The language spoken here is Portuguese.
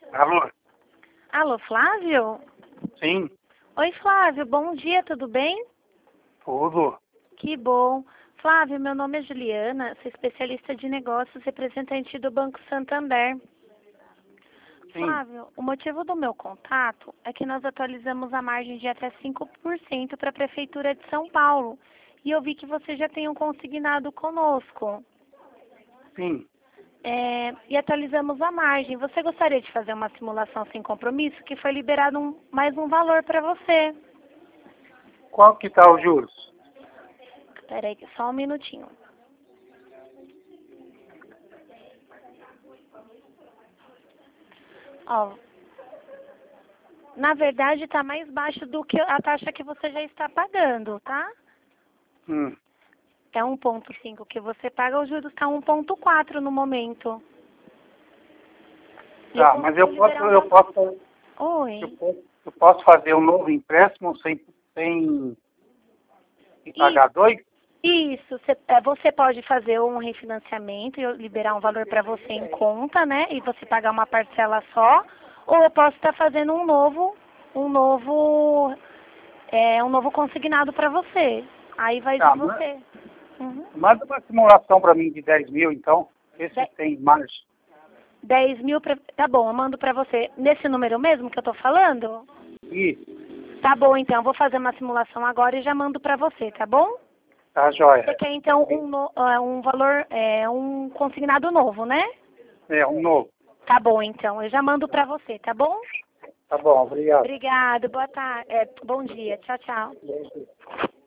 Alô? Alô, Flávio? Sim, Oi, Flávio, bom dia, tudo bem? tudo. Que bom. Flávio, meu nome é Juliana, sou especialista de negócios, representante do Banco Santander. Sim. Flávio, o motivo do meu contato é que nós atualizamos a margem de até 5% para a Prefeitura de São Paulo. E eu vi que você já tem um consignado conosco. Sim. E atualizamos a margem. Você gostaria de fazer uma simulação sem compromisso, que foi liberado mais um valor para você? Qual que tá os juros? Espera aí, só um minutinho. Ó, na verdade está mais baixo do que a taxa que você já está pagando, tá? Hum. É 1,5 que você paga, o juros está 1,4 no momento. E eu Tá, mas eu consigo posso, liberar um eu valor. posso, eu Oi. posso, eu posso fazer um novo empréstimo sem Isso, pagar dois? isso. Você pode fazer um refinanciamento e eu liberar um valor para você em conta, né? E você pagar uma parcela só. Ou eu posso estar fazendo um novo, um novo consignado para você. Aí vai de Tá, você. Uhum. manda uma simulação para mim de 10 mil, então. Esse De- tem margem. 10 mil, tá bom, eu mando pra você. Nesse número mesmo que eu tô falando? Isso, Tá bom, então, eu vou fazer uma simulação agora e já mando pra você, tá bom? tá Você joia. quer, então, um valor, um consignado novo, né? É, um novo. Tá bom, então, eu já mando pra você, tá bom? Tá bom, obrigado. Obrigado, boa tarde, bom dia, tchau, tchau.